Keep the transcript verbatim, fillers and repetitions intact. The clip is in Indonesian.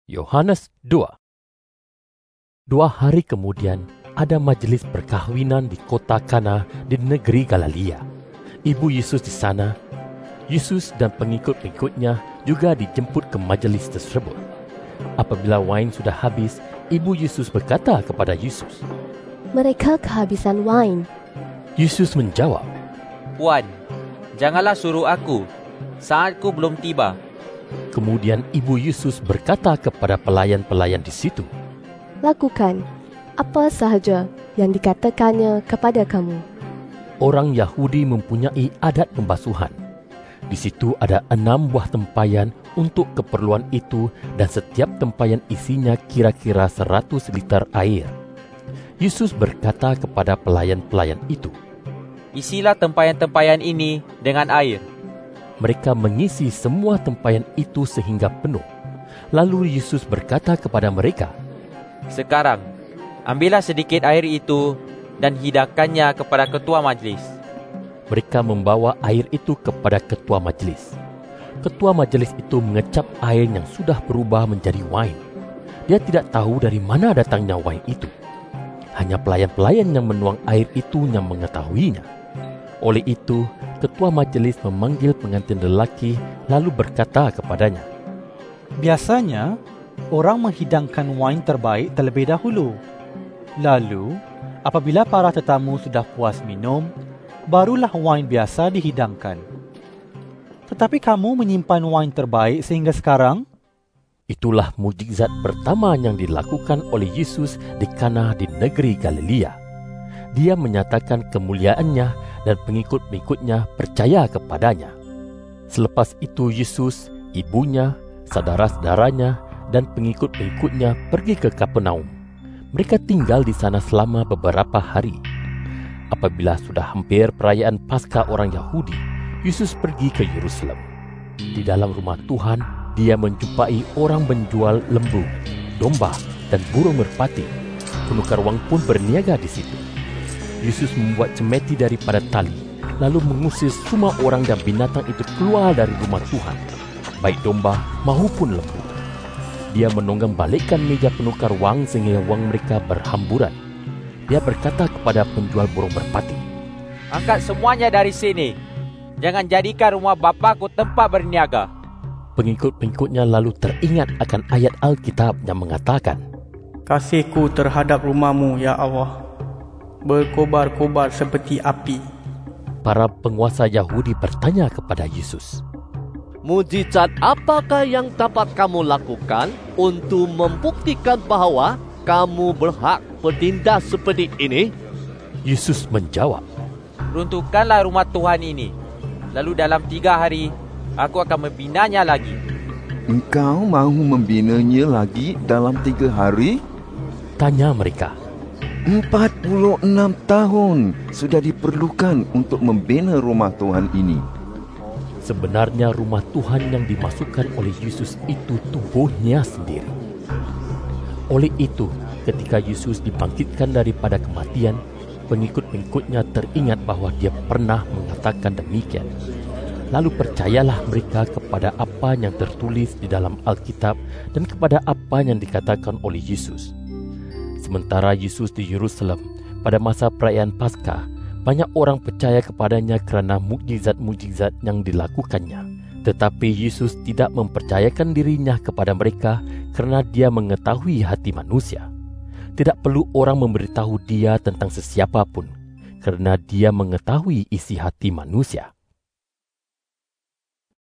Yohanes dua. Dua hari kemudian, ada majelis perkahwinan di kota Kana di negeri Galilea. Ibu Yesus di sana. Yesus dan pengikut-pengikutnya juga dijemput ke majelis tersebut. Apabila wain sudah habis, ibu Yesus berkata kepada Yesus, "Mereka kehabisan wain." Yesus menjawab, "Puan, janganlah suruh aku. Saatku belum tiba." Kemudian ibu Yesus berkata kepada pelayan-pelayan di situ, "Lakukan apa sahaja yang dikatakannya kepada kamu." Orang Yahudi mempunyai adat pembasuhan. Di situ ada enam buah tempayan untuk keperluan itu dan setiap tempayan isinya kira-kira seratus liter air. Yesus berkata kepada pelayan-pelayan itu, "Isilah tempayan-tempayan ini dengan air." Mereka mengisi semua tempayan itu sehingga penuh. Lalu Yesus berkata kepada mereka, "Sekarang, ambillah sedikit air itu dan hidangkannya kepada ketua majlis." Mereka membawa air itu kepada ketua majelis. Ketua majelis itu mengecap air yang sudah berubah menjadi wain. Dia tidak tahu dari mana datangnya wain itu. Hanya pelayan-pelayan yang menuang air itu yang mengetahuinya. Oleh itu, ketua majelis memanggil pengantin lelaki lalu berkata kepadanya, "Biasanya, orang menghidangkan wain terbaik terlebih dahulu. Lalu, apabila para tetamu sudah puas minum, barulah wain biasa dihidangkan. Tetapi kamu menyimpan wain terbaik sehingga sekarang?" Itulah mukjizat pertama yang dilakukan oleh Yesus di Kana di negeri Galilea. Dia menyatakan kemuliaannya dan pengikut-pengikutnya percaya kepadanya. Selepas itu Yesus, ibunya, saudara-saudaranya, dan pengikut-pengikutnya pergi ke Kapernaum. Mereka tinggal di sana selama beberapa hari. Apabila sudah hampir perayaan Paskah orang Yahudi, Yesus pergi ke Yerusalem. Di dalam rumah Tuhan, dia menjumpai orang menjual lembu, domba, dan burung merpati. Penukar wang pun berniaga di situ. Yesus membuat cemeti daripada tali, lalu mengusir semua orang dan binatang itu keluar dari rumah Tuhan, baik domba maupun lembu. Dia menunggang balikkan meja penukar wang sehingga wang mereka berhamburan. Dia berkata kepada penjual burung merpati, "Angkat semuanya dari sini. Jangan jadikan rumah Bapakku tempat berniaga." Pengikut-pengikutnya lalu teringat akan ayat Alkitab yang mengatakan, "Kasihku terhadap rumahmu, ya Allah, berkobar-kobar seperti api." Para penguasa Yahudi bertanya kepada Yesus, "Mujizat apakah yang dapat kamu lakukan untuk membuktikan bahwa kamu berhak bertindak seperti ini?" Yesus menjawab, "Runtuhkanlah rumah Tuhan ini. Lalu dalam tiga hari, aku akan membinanya lagi." "Engkau mahu membinanya lagi dalam tiga hari?" tanya mereka. Empat puluh enam tahun sudah diperlukan untuk membina rumah Tuhan ini." Sebenarnya rumah Tuhan yang dimasukkan oleh Yesus itu tubuhnya sendiri. Oleh itu, ketika Yesus dibangkitkan daripada kematian, pengikut-pengikutnya teringat bahwa dia pernah mengatakan demikian. Lalu percayalah mereka kepada apa yang tertulis di dalam Alkitab dan kepada apa yang dikatakan oleh Yesus. Sementara Yesus di Yerusalem pada masa perayaan Paskah, banyak orang percaya kepadanya kerana mukjizat-mukjizat yang dilakukannya. Tetapi Yesus tidak mempercayakan dirinya kepada mereka kerana dia mengetahui hati manusia. Tidak perlu orang memberitahu dia tentang sesiapa pun, kerana dia mengetahui isi hati manusia.